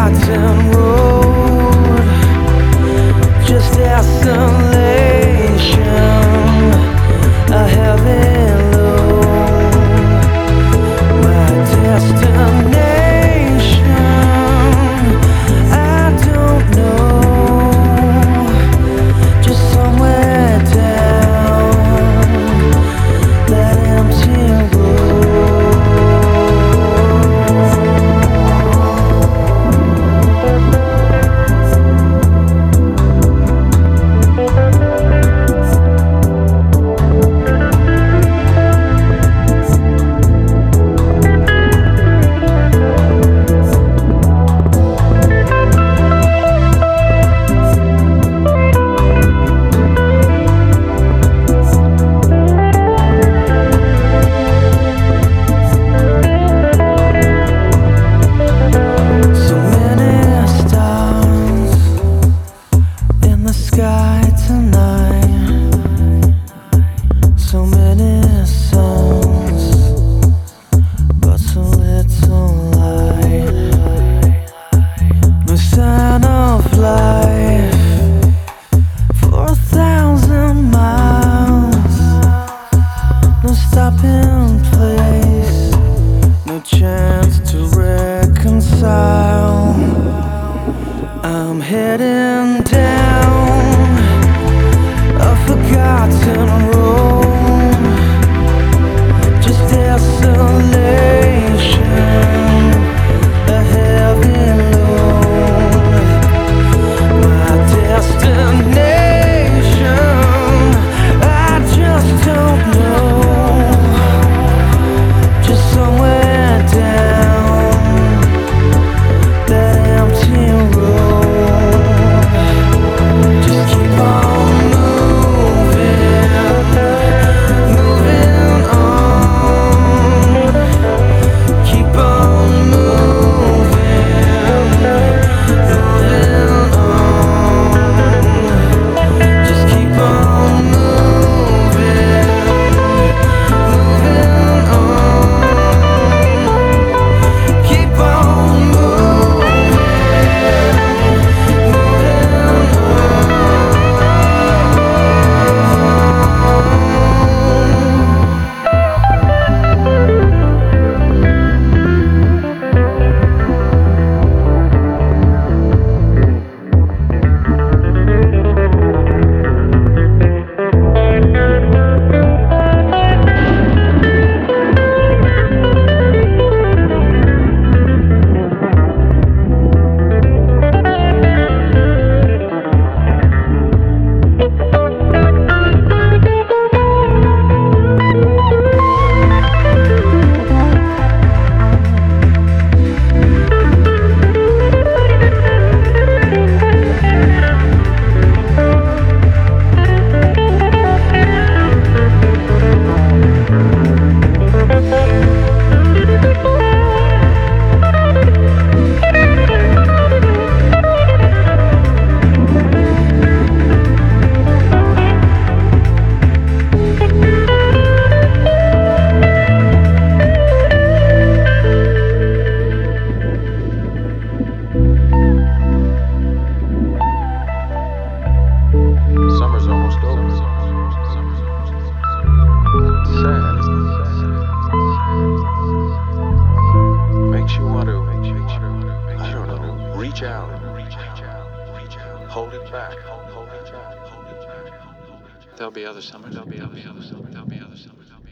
forgotten road, just desolation, a heavy load. My destination, I don't know, just somewhere down that empty road. Sky tonight, so many songs, but so little light. No sign of life for 1,000 miles. No stopping place, no chance to reconcile. I'm heading down a forgotten road, just desolation, a heavy load. My destination, I just don't know, just somewhere down that empty road. Summer's almost over. Sad, isn't it? Makes you want to, I don't know, reach out. Hold it back. There'll be other summers.